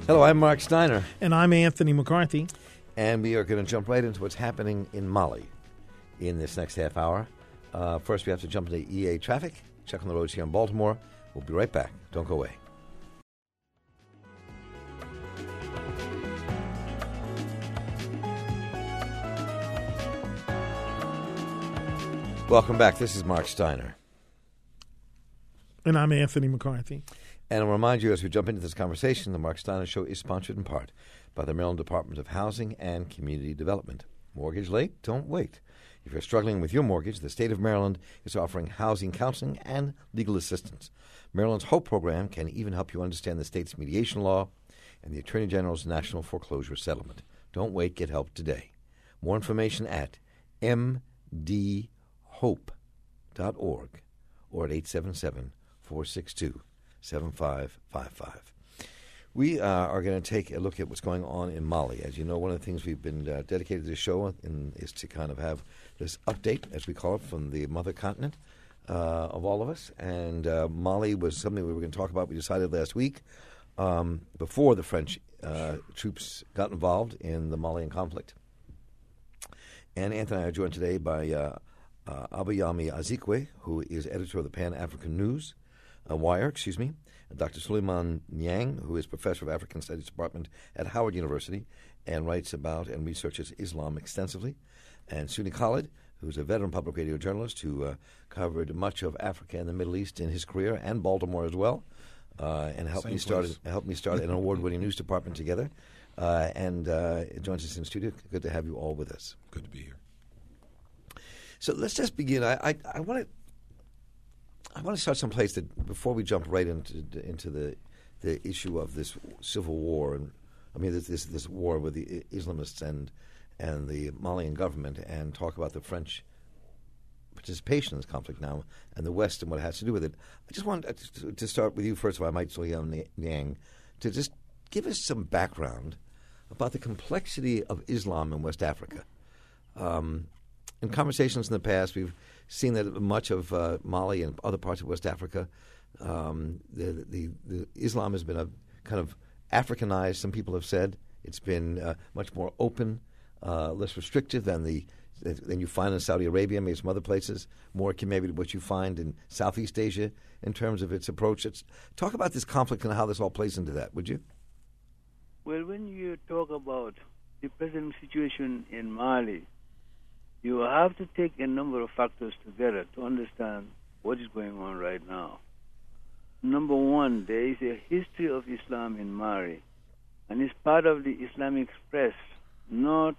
Hello, I'm Mark Steiner. And I'm Anthony McCarthy. And we are going to jump right into what's happening in Mali in this next half hour. First, we have to jump into EA traffic, check on the roads here in Baltimore. We'll be right back. Don't go away. Welcome back. This is Mark Steiner. And I'm Anthony McCarthy. And I'll remind you as we jump into this conversation, the Mark Steiner Show is sponsored in part by the Maryland Department of Housing and Community Development. Mortgage late? Don't wait. If you're struggling with your mortgage, the state of Maryland is offering housing counseling and legal assistance. Maryland's HOPE program can even help you understand the state's mediation law and the Attorney General's National Foreclosure Settlement. Don't wait. Get help today. More information at mdhope.org or at 877-462-7555. We are going to take a look at what's going on in Mali. As you know, one of the things we've been dedicated to the show is to kind of have this update, as we call it, from the mother continent of all of us. And Mali was something we were going to talk about. We decided last week, before the French troops got involved in the Malian conflict. And Anthony and I are joined today by Abayami Azikwe, who is editor of the Pan-African News, Wire, Dr. Suleiman Niang, who is professor of African Studies Department at Howard University and writes about and researches Islam extensively, and Suni Khalid, who's a veteran public radio journalist who covered much of Africa and the Middle East in his career, and Baltimore as well, and helped me start an award-winning news department together, and joins us in the studio. Good to have you all with us. Good to be here. So let's just begin. I want to start someplace that before we jump right into the issue of this civil war, and I mean this war with the Islamists and the Malian government, and talk about the French participation in this conflict now and the West and what it has to do with it. I just want to start with you first of all, Mike Niang, to just give us some background about the complexity of Islam in West Africa. In conversations in the past, we've seen that much of Mali and other parts of West Africa, the Islam has been a kind of Africanized. Some people have said it's been much more open, less restrictive than you find in Saudi Arabia, maybe some other places. More akin maybe to what you find in Southeast Asia in terms of its approach. Talk about this conflict and how this all plays into that, would you? Well, when you talk about the present situation in Mali, you have to take a number of factors together to understand what is going on right now. Number one, there is a history of Islam in Mali, and it's part of the Islamic Express, north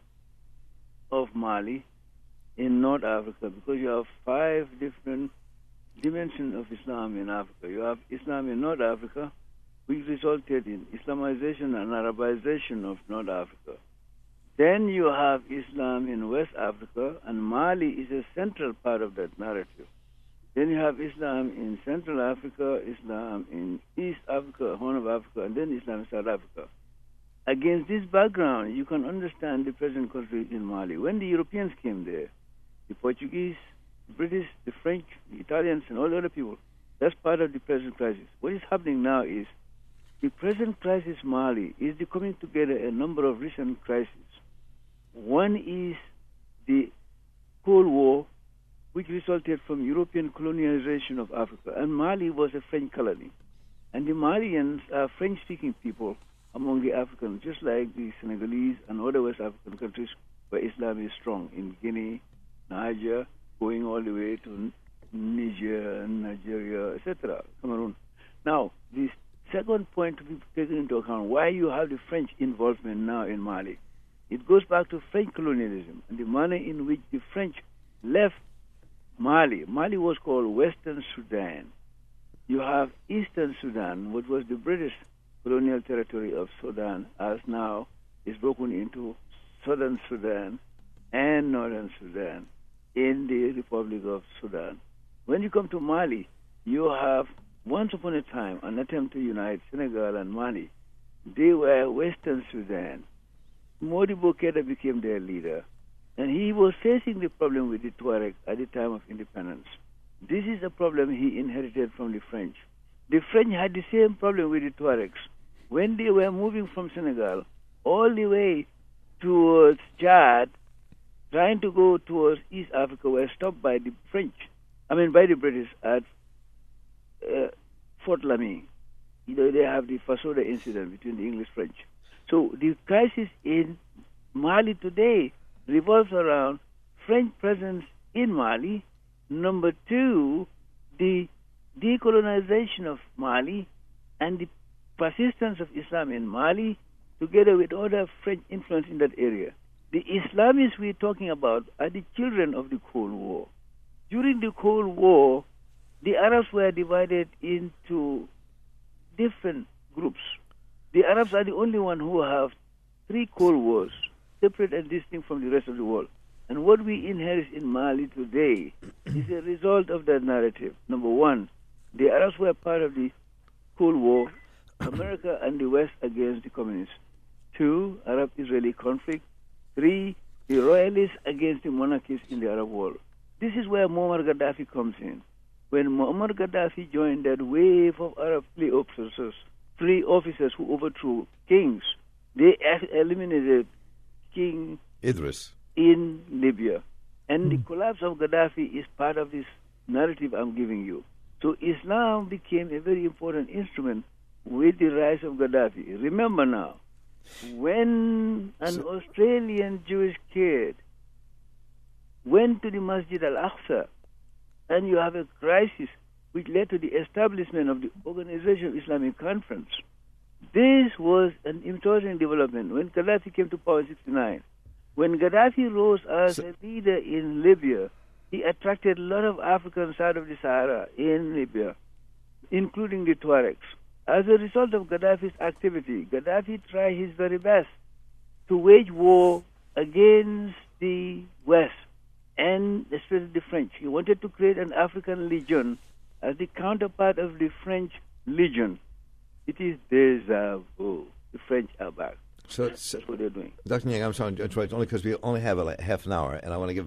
of Mali, in North Africa, because you have 5 different dimensions of Islam in Africa. You have Islam in North Africa, which resulted in Islamization and Arabization of North Africa. Then you have Islam in West Africa, and Mali is a central part of that narrative. Then you have Islam in Central Africa, Islam in East Africa, Horn of Africa, and then Islam in South Africa. Against this background, you can understand the present conflict in Mali. When the Europeans came there, the Portuguese, the British, the French, the Italians, and all the other people, that's part of the present crisis. What is happening now is the present crisis Mali is the coming together a number of recent crises. One is the Cold War, which resulted from European colonialization of Africa. And Mali was a French colony. And the Malians are French-speaking people among the Africans, just like the Senegalese and other West African countries where Islam is strong, in Guinea, Niger, going all the way to Niger, Nigeria, etc., Cameroon. Now, the second point to be taken into account, why you have the French involvement now in Mali. It goes back to French colonialism and the manner in which the French left Mali. Mali was called Western Sudan. You have Eastern Sudan, which was the British colonial territory of Sudan, as now is broken into Southern Sudan and Northern Sudan in the Republic of Sudan. When you come to Mali, you have, once upon a time, an attempt to unite Senegal and Mali. They were Western Sudan. Modibo Keïta became their leader, and he was facing the problem with the Tuareg at the time of independence. This is a problem he inherited from the French. The French had the same problem with the Tuaregs. when they were moving from Senegal all the way towards Chad, trying to go towards East Africa, were stopped by the by the British at Fort Lamy. They have the Fasoda incident between the English-French. So the crisis in Mali today revolves around French presence in Mali. Number two, the decolonization of Mali and the persistence of Islam in Mali, together with other French influence in that area. The Islamists we're talking about are the children of the Cold War. During the Cold War, the Arabs were divided into different groups. The Arabs are the only one who have 3 Cold Wars, separate and distinct from the rest of the world. And what we inherit in Mali today is a result of that narrative. Number one, the Arabs were part of the Cold War, America and the West against the communists. 2, Arab-Israeli conflict. 3, the royalists against the monarchists in the Arab world. This is where Muammar Gaddafi comes in. When Muammar Gaddafi joined that wave of Arab free officers who overthrew kings, they eliminated King Idris in Libya. And the collapse of Gaddafi is part of this narrative I'm giving you. So Islam became a very important instrument with the rise of Gaddafi. Remember now, when an Australian Jewish kid went to the Masjid al-Aqsa, and you have a crisis which led to the establishment of the Organization of Islamic Conference. This was an important development when Gaddafi came to power in 1969. When Gaddafi rose as a leader in Libya, he attracted a lot of Africans out of the Sahara in Libya, including the Tuaregs. As a result of Gaddafi's activity, Gaddafi tried his very best to wage war against the West, and especially the French. He wanted to create an African Legion as the counterpart of the French Legion. It is déjà vu. The French are back. So that's what they're doing. Dr. Nyang, I'm sorry to interrupt, only because we only have like half an hour, and I want to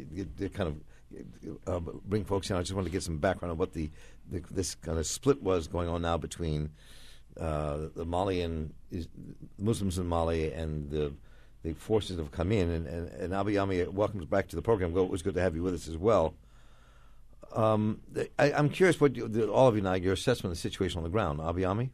bring folks in. I just want to get some background on what this kind of split was going on now between the Malian Muslims in Mali and the forces that have come in. And Abiyami, welcome back to the program. It was good to have you with us as well. I'm curious what all of you now, your assessment of the situation on the ground. Abiyami?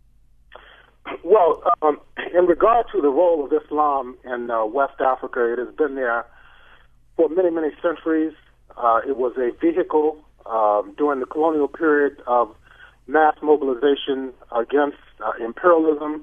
Well, in regard to the role of Islam in West Africa, it has been there for many, many centuries. It was a vehicle during the colonial period of mass mobilization against imperialism.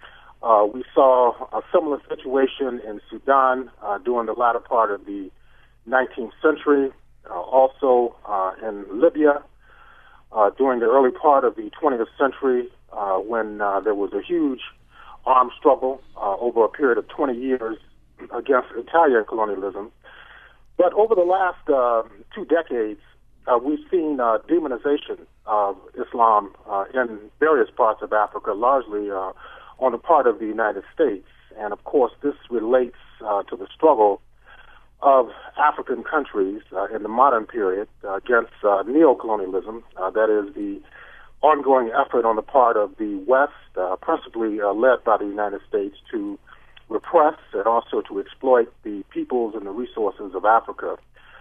We saw a similar situation in Sudan during the latter part of the 19th century, also in Libya during the early part of the 20th century when there was a huge armed struggle over a period of 20 years against Italian colonialism. But over the last 2 decades, we've seen demonization of Islam in various parts of Africa, largely on the part of the United States. And of course, this relates to the struggle of African countries in the modern period against neocolonialism, that is the ongoing effort on the part of the West, principally led by the United States, to repress and also to exploit the peoples and the resources of Africa.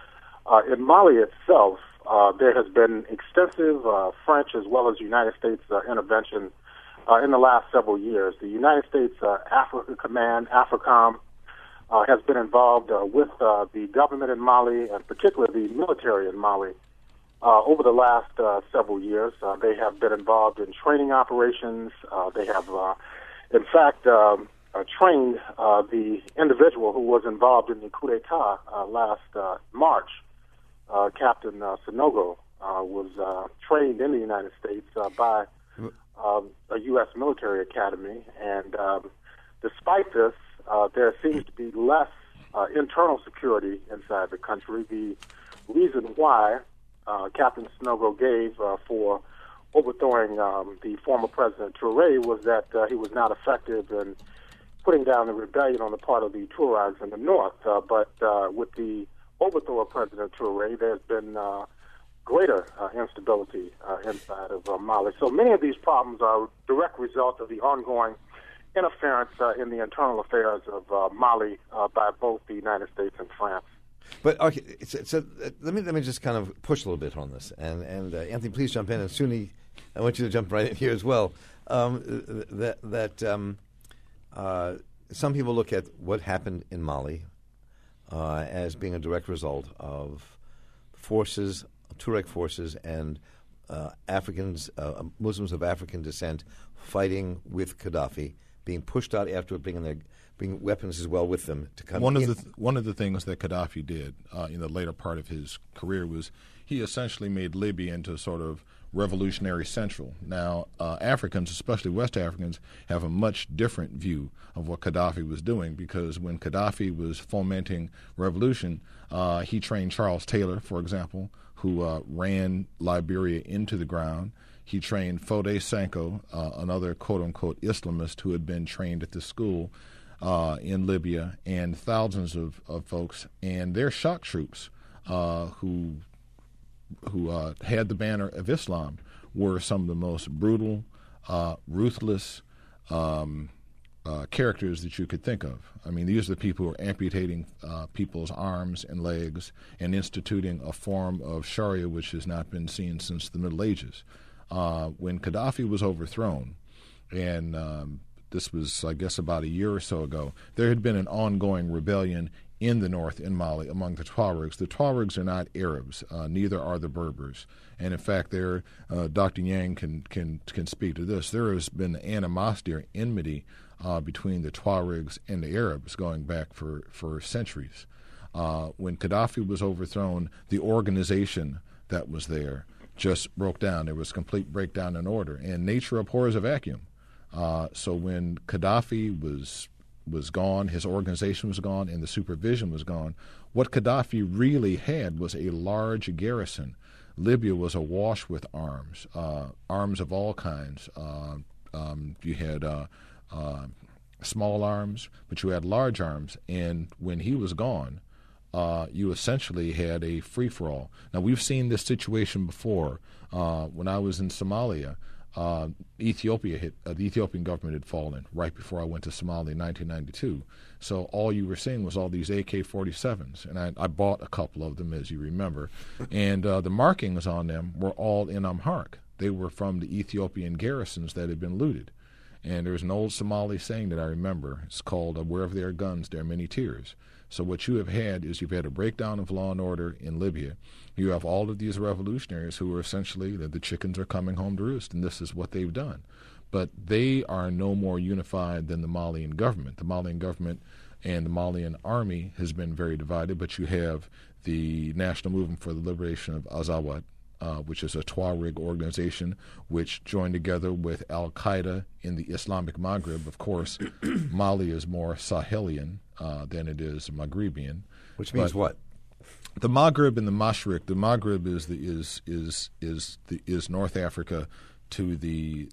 In Mali itself, there has been extensive French as well as United States intervention in the last several years. The United States Africa Command, AFRICOM, has been involved with the government in Mali, and particularly the military in Mali, over the last several years. They have been involved in training operations. They have, in fact, trained the individual who was involved in the coup d'etat last March. Captain Sanogo was trained in the United States by a U.S. military academy, and despite this, there seems to be less internal security inside the country. The reason why Captain Sanogo gave for overthrowing the former President Touré was that he was not effective in putting down the rebellion on the part of the Tuaregs in the north. But with the overthrow of President Touré, there's been greater instability inside of Mali. So many of these problems are a direct result of the ongoing interference in the internal affairs of Mali by both the United States and France. But okay, so let me just kind of push a little bit on this, and Anthony, please jump in, and Suni, I want you to jump right in here as well. Some people look at what happened in Mali as being a direct result of forces, Tuareg forces, and Africans, Muslims of African descent, fighting with Gaddafi, being pushed out after bringing weapons as well with them to come. One of the things that Gaddafi did in the later part of his career was he essentially made Libya into sort of revolutionary central. Now, Africans, especially West Africans, have a much different view of what Gaddafi was doing, because when Gaddafi was fomenting revolution, he trained Charles Taylor, for example, who ran Liberia into the ground. He trained Fode Sanko, another quote-unquote Islamist who had been trained at the school in Libya, and thousands of folks. And their shock troops who had the banner of Islam were some of the most brutal, ruthless characters that you could think of. I mean, these are the people who are amputating people's arms and legs and instituting a form of Sharia which has not been seen since the Middle Ages. When Gaddafi was overthrown, and this was, I guess, about a year or so ago, there had been an ongoing rebellion in the north, in Mali, among the Tuaregs. The Tuaregs are not Arabs, neither are the Berbers. And in fact, Dr. Yang can speak to this. There has been animosity or enmity between the Tuaregs and the Arabs going back for centuries. When Gaddafi was overthrown, the organization that was there just broke down. There was complete breakdown in order. And nature abhors a vacuum. So when Gaddafi was gone, his organization was gone, and the supervision was gone, what Gaddafi really had was a large garrison. Libya was awash with arms, arms of all kinds. You had small arms, but you had large arms. And when he was gone, you essentially had a free-for-all. Now, we've seen this situation before. When I was in Somalia, Ethiopia the Ethiopian government had fallen right before I went to Somalia in 1992. So all you were seeing was all these AK-47s, and I bought a couple of them, as you remember. And the markings on them were all in Amharic. They were from the Ethiopian garrisons that had been looted. And there's an old Somali saying that I remember. It's called, wherever there are guns, there are many tears. So what you have had is you've had a breakdown of law and order in Libya. You have all of these revolutionaries who are essentially, the chickens are coming home to roost, and this is what they've done. But they are no more unified than the Malian government. The Malian government and the Malian army has been very divided, but you have the National Movement for the Liberation of Azawad, which is a Tuareg organization which joined together with al-Qaeda in the Islamic Maghreb. Of course, Mali is more Sahelian than it is Maghrebian. Which means what? The Maghreb and the Mashriq. The Maghreb is North Africa to the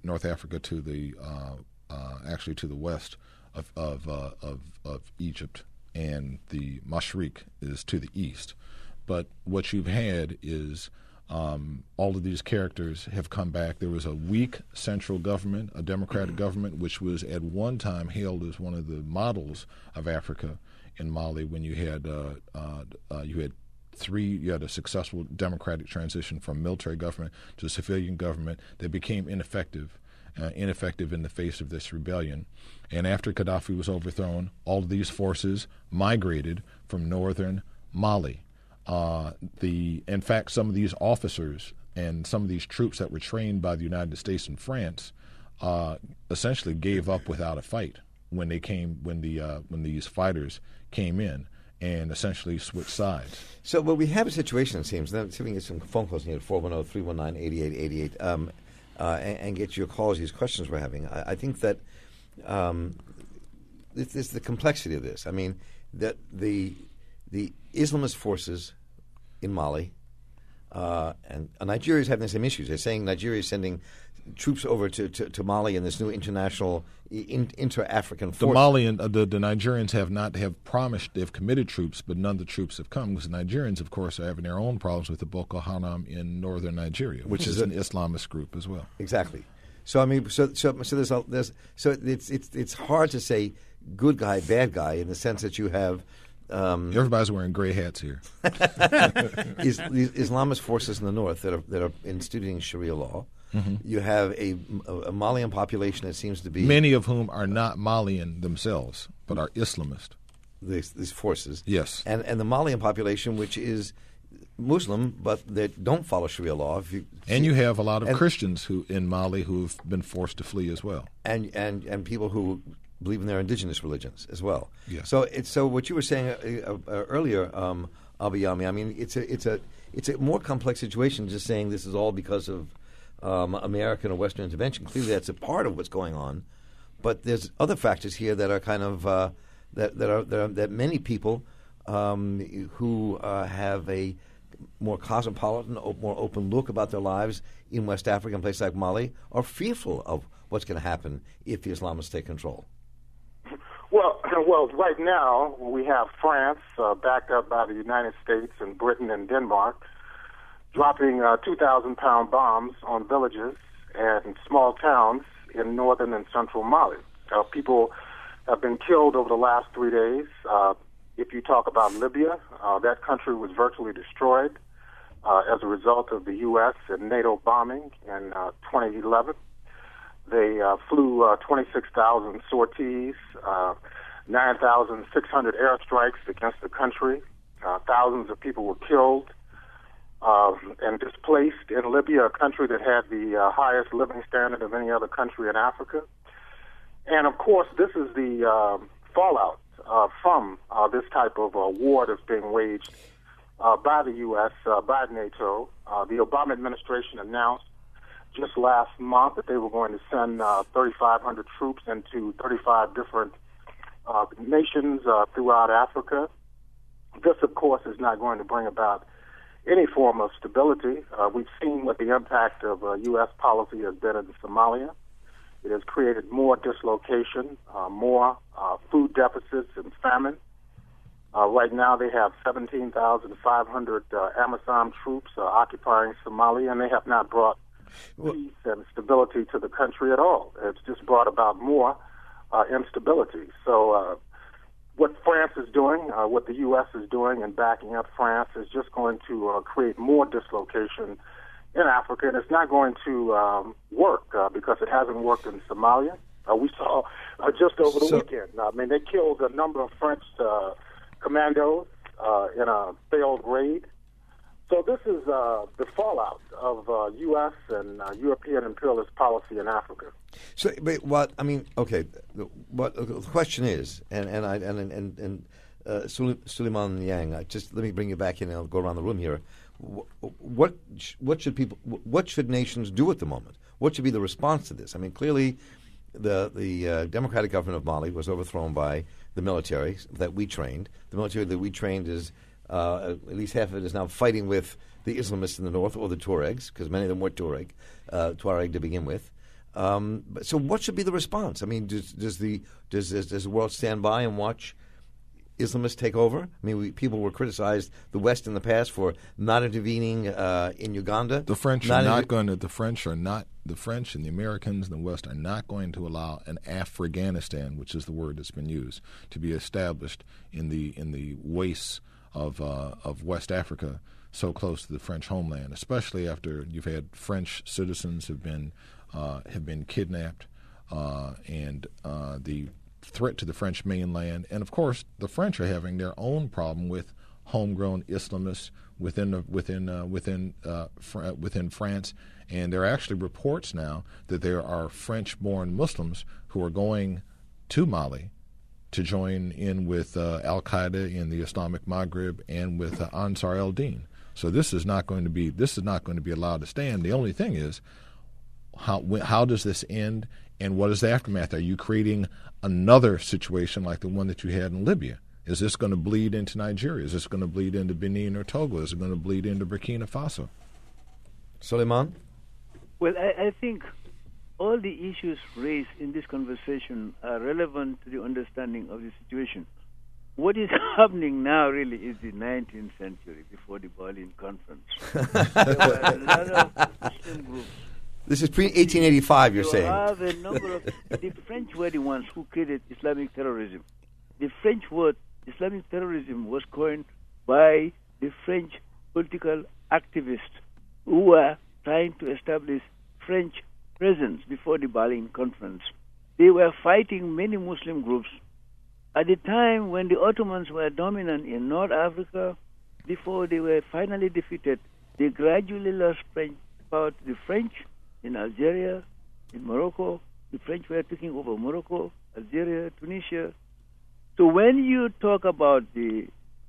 actually to the west of Egypt, and the Mashriq is to the east. But what you've had is all of these characters have come back. There was a weak central government, a democratic government, which was at one time hailed as one of the models of Africa in Mali. When you had you had a successful democratic transition from military government to civilian government that became ineffective in the face of this rebellion. And after Gaddafi was overthrown, all of these forces migrated from northern Mali. In fact, some of these officers and some of these troops that were trained by the United States and France essentially gave up without a fight when these fighters came in and essentially switched sides. So, well, we have a situation, it seems. Now, see if we can get some phone calls here at 410-319-8888 and get your calls, these questions we're having. I think that this is the complexity of this. I mean, that the Islamist forces in Mali and Nigeria is having the same issues. They're saying Nigeria is sending troops over to Mali in this new international inter-African force. The Nigerians have promised, they've committed troops, but none of the troops have come because the Nigerians, of course, are having their own problems with the Boko Haram in northern Nigeria, which is an Islamist group as well. Exactly. So I mean, so it's hard to say good guy, bad guy in the sense that you have. Everybody's wearing gray hats here. Islamist forces in the north that are instituting Sharia law. Mm-hmm. You have a Malian population that seems to be many of whom are not Malian themselves, but are Islamist. These forces, yes, and the Malian population, which is Muslim, but they don't follow Sharia law. You have a lot of Christians in Mali who've been forced to flee as well, and people who believe in their indigenous religions as well. Yes. So what you were saying earlier, Abiyami, I mean, it's a more complex situation. Just saying this is all because of American or Western intervention. Clearly, that's a part of what's going on, but there's other factors here that are kind of that many people who have a more cosmopolitan, more open look about their lives in West Africa and places like Mali are fearful of what's going to happen if the Islamists take control. Well, right now we have France backed up by the United States and Britain and Denmark, dropping 2,000-pound bombs on villages and small towns in northern and central Mali. People have been killed over the last 3 days. If you talk about Libya, that country was virtually destroyed as a result of the U.S. and NATO bombing in 2011. They flew 26,000 sorties, 9,600 airstrikes against the country. Thousands of people were killed and displaced in Libya, a country that had the highest living standard of any other country in Africa. And, of course, this is the fallout from this type of war that's being waged by the U.S., by NATO. The Obama administration announced just last month that they were going to send 3,500 troops into 35 different nations throughout Africa. This, of course, is not going to bring about any form of stability. We've seen what the impact of U.S. policy has been in Somalia. It has created more dislocation, more food deficits and famine. Right now they have 17,500 Amazon troops occupying Somalia, and they have not brought peace and stability to the country at all. It's just brought about more instability. So what France is doing, what the U.S. is doing and backing up France is just going to create more dislocation in Africa, and it's not going to work because it hasn't worked in Somalia. We saw just over the weekend. I mean, they killed a number of French commandos in a failed raid. So this is the fallout of U.S. and European imperialist policy in Africa. So, but what I mean, okay, what the question is, Suleiman Yang, just let me bring you back in, and I'll go around the room here. What should nations do at the moment? What should be the response to this? I mean, clearly, the democratic government of Mali was overthrown by the military that we trained. The military that we trained is at least half of it is now fighting with the Islamists in the north or the Tuaregs, because many of them were Tuareg to begin with. So, what should be the response? I mean, does the world stand by and watch Islamists take over? I mean, people were criticized the West in the past for not intervening in Uganda. The French are not going to. The French and the Americans and the West are not going to allow an Afghanistan, which is the word that's been used, to be established in the wastes of West Africa, so close to the French homeland. Especially after you've had French citizens have been kidnapped, and the threat to the French mainland, and of course the French are having their own problem with homegrown Islamists within France, and there are actually reports now that there are French-born Muslims who are going to Mali to join in with Al Qaeda in the Islamic Maghreb and with Ansar el-Din. So this is not going to be allowed to stand. The only thing is, how does this end? And what is the aftermath? Are you creating another situation like the one that you had in Libya? Is this going to bleed into Nigeria? Is this going to bleed into Benin or Togo? Is it going to bleed into Burkina Faso? Suleiman? Well, I think all the issues raised in this conversation are relevant to the understanding of the situation. What is happening now really is the 19th century, before the Berlin Conference. There were a lot of Muslim groups. This is pre-1885, you're saying. Have a number of, the French were the ones who created Islamic terrorism. The French word Islamic terrorism was coined by the French political activists who were trying to establish French presence before the Berlin Conference. They were fighting many Muslim groups. At the time when the Ottomans were dominant in North Africa, before they were finally defeated, they gradually lost French power to the French in Algeria, in Morocco. The French were taking over Morocco, Algeria, Tunisia. So when you talk about the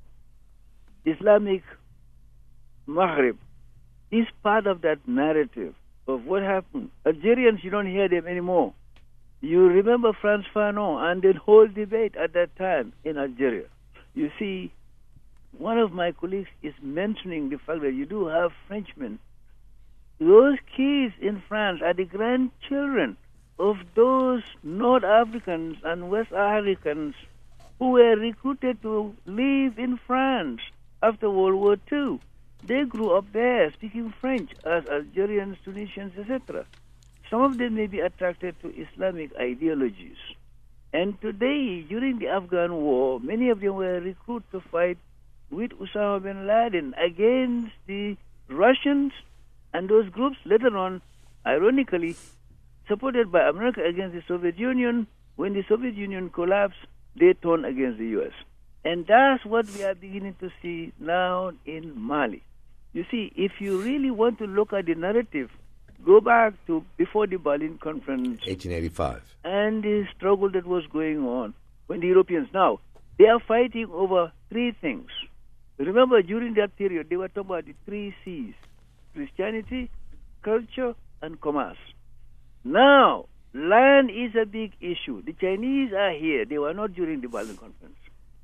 Islamic Maghreb, it's part of that narrative of what happened. Algerians, you don't hear them anymore. You remember Frantz Fanon and the whole debate at that time in Algeria. You see, one of my colleagues is mentioning the fact that you do have Frenchmen. Those kids in France are the grandchildren of those North Africans and West Africans who were recruited to live in France after World War II. They grew up there speaking French as Algerians, Tunisians, etc. Some of them may be attracted to Islamic ideologies. And today, during the Afghan war, many of them were recruited to fight with Osama bin Laden against the Russians and those groups later on, ironically, supported by America against the Soviet Union. When the Soviet Union collapsed, they turned against the U.S. And that's what we are beginning to see now in Mali. You see, if you really want to look at the narrative, go back to before the Berlin Conference. 1885. And the struggle that was going on when the Europeans, now, they are fighting over three things. Remember, during that period, they were talking about the three C's: Christianity, culture, and commerce. Now, land is a big issue. The Chinese are here. They were not during the Berlin Conference.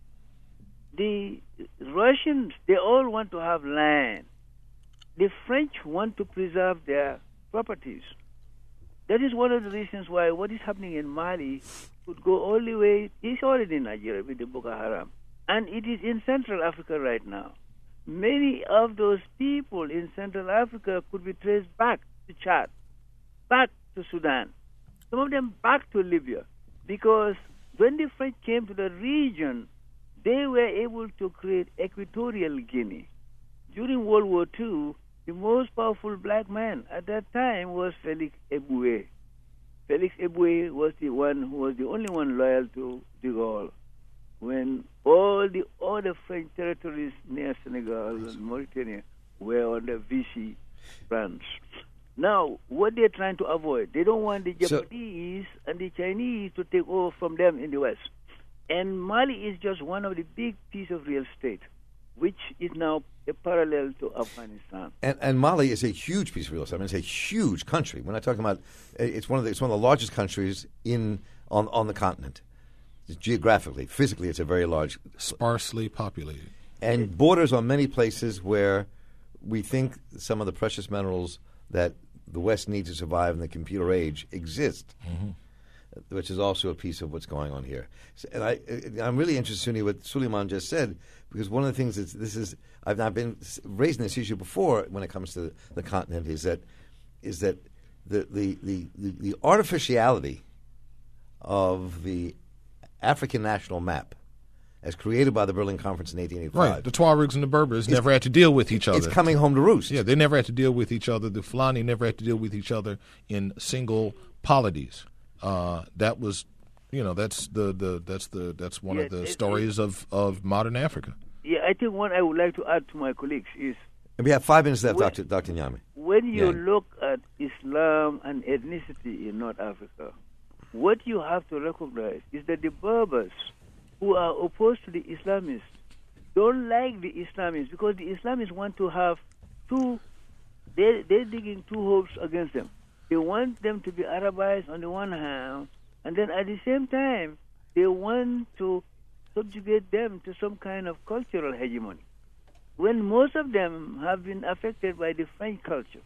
The Russians, they all want to have land. The French want to preserve their properties. That is one of the reasons why what is happening in Mali could go all the way. It's already in Nigeria with the Boko Haram. And it is in Central Africa right now. Many of those people in Central Africa could be traced back to Chad, back to Sudan, some of them back to Libya, because when the French came to the region, they were able to create Equatorial Guinea. During World War II, the most powerful black man at that time was Felix Eboué. Felix Eboué was the one who was the only one loyal to de Gaulle. When all the other French territories near Senegal and Mauritania were under Vichy France. Now, what they're trying to avoid, they don't want the Japanese and the Chinese to take over from them in the West. And Mali is just one of the big pieces of real estate, which is now a parallel to Afghanistan. And Mali is a huge piece of real estate. I mean, it's a huge country. We're not talking about it's one of the largest countries on the continent. Geographically, physically, it's a very large, sparsely populated, and borders on many places where we think some of the precious minerals that the West needs to survive in the computer age exist. Mm-hmm. Which is also a piece of what's going on here. And I'm really interested in what Suleiman just said, because one of the things I've been raising this issue before when it comes to the continent is that the artificiality of the African national map as created by the Berlin Conference in 1885. Right. The Tuaregs and the Berbers never had to deal with each other. It's coming home to roost. Yeah, they never had to deal with each other. The Fulani never had to deal with each other in single polities. That was, that's one of the stories of modern Africa. Yeah, I think what I would like to add to my colleagues is. And we have 5 minutes left, Dr. Nyame. When you look at Islam and ethnicity in North Africa, what you have to recognize is that the Berbers, who are opposed to the Islamists, don't like the Islamists because the Islamists want to have they're digging two hopes against them. They want them to be Arabized on the one hand, and then at the same time, they want to subjugate them to some kind of cultural hegemony. When most of them have been affected by the French culture,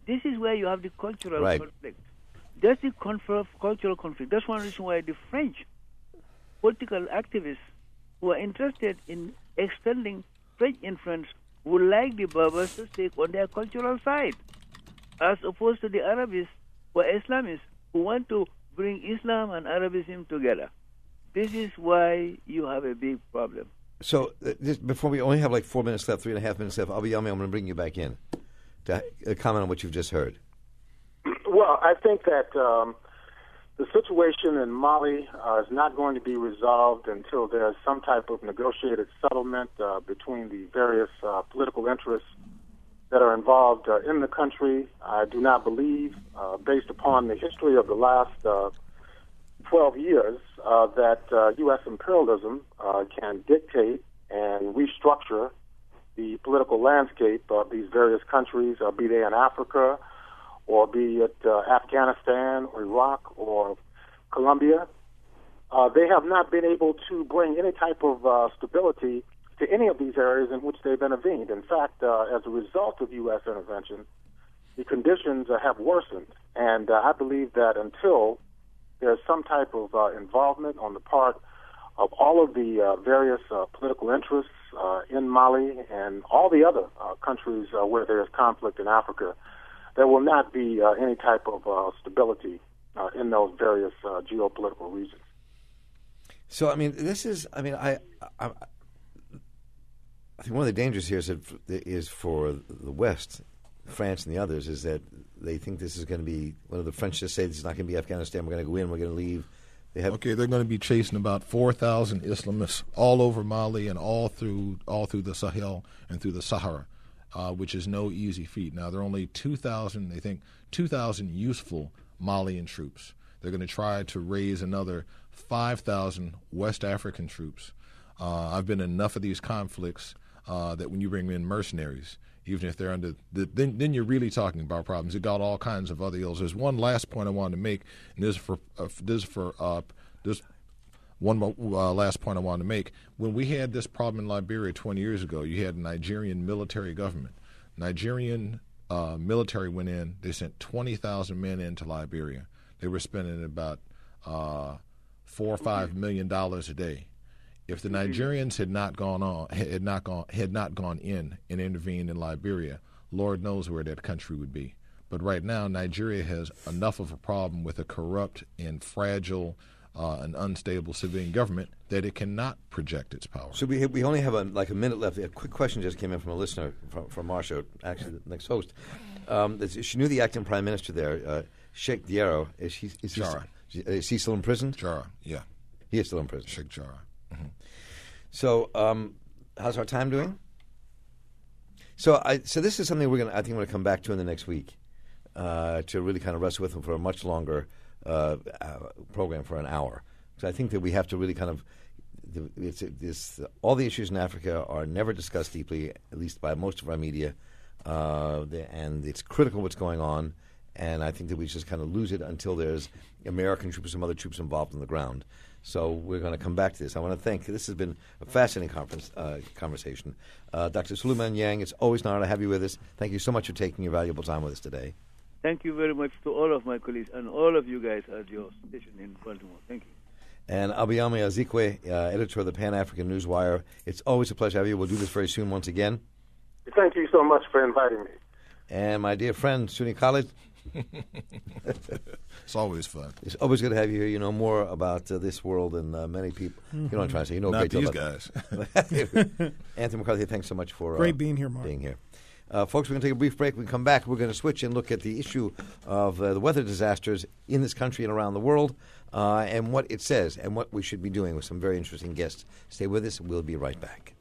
This is where you have the cultural Right. conflict. That's the cultural conflict. That's one reason why the French political activists who are interested in extending French influence would like the Berbers to stay on their cultural side, as opposed to the Arabists who are Islamists who want to bring Islam and Arabism together. This is why you have a big problem. So before we only have like 4 minutes left, 3.5 minutes left, Abiyami, I'm going to bring you back in to comment on what you've just heard. Well, I think that the situation in Mali is not going to be resolved until there's some type of negotiated settlement between the various political interests that are involved in the country. I do not believe, based upon the history of the last 12 years, that U.S. imperialism can dictate and restructure the political landscape of these various countries, be they in Africa, or be it Afghanistan or Iraq or Colombia. They have not been able to bring any type of stability to any of these areas in which they've intervened. In fact, as a result of U.S. intervention, the conditions have worsened. And I believe that until there's some type of involvement on the part of all of the various political interests in Mali and all the other countries where there's conflict in Africa, there will not be any type of stability in those various geopolitical regions. So, I mean, this is, I mean, I think one of the dangers here is for the West, France and the others, is that they think this is going to be, one of the French just say this is not going to be Afghanistan, we're going to go in, we're going to leave. They're going to be chasing about 4,000 Islamists all over Mali and all through the Sahel and through the Sahara, which is no easy feat. Now, there are only 2,000, they think, 2,000 useful Malian troops. They're going to try to raise another 5,000 West African troops. I've been in enough of these conflicts that when you bring in mercenaries, even if they're under then you're really talking about problems. You got all kinds of other ills. There's one last point I wanted to make, and this one last point I wanted to make. When we had this problem in Liberia 20 years ago, you had a Nigerian military government. Nigerian military went in. They sent 20,000 men into Liberia. They were spending about $4 or $5 million a day. If the Nigerians had not gone in and intervened in Liberia, Lord knows where that country would be. But right now, Nigeria has enough of a problem with a corrupt and fragile and unstable civilian government that it cannot project its power. So we only have a minute left. A quick question just came in from a listener, from Marsha, actually the next host. She knew the acting prime minister there, Sheikh Diarra. Is he still in prison? Jara, yeah. He is still in prison. Sheikh Jara. Mm-hmm. So, how's our time doing? So this is something we're going to come back to in the next week to really kind of wrestle with them for a much longer program for an hour. So I think that we have to really kind of all the issues in Africa are never discussed deeply, at least by most of our media, and it's critical what's going on. And I think that we just kind of lose it until there's American troops and some other troops involved on the ground. So we're going to come back to this. I want to thank. This has been a fascinating conversation. Dr. Suleiman Yang, it's always an honor to have you with us. Thank you so much for taking your valuable time with us today. Thank you very much to all of my colleagues and all of you guys at your station in Baltimore. Thank you. And Abiyami Azikwe, editor of the Pan-African Newswire. It's always a pleasure to have you. We'll do this very soon once again. Thank you so much for inviting me. And my dear friend, SUNY College. It's always fun. It's always good to have you here. You know more about this world than many people. Mm-hmm. You know what I'm trying to say. You know, not great these guys. Anthony McCarthy, thanks so much for great being here, Mark. Folks, we're going to take a brief break. When we come back, we're going to switch and look at the issue of the weather disasters in this country and around the world, and what it says and what we should be doing with some very interesting guests. Stay with us. We'll be right back.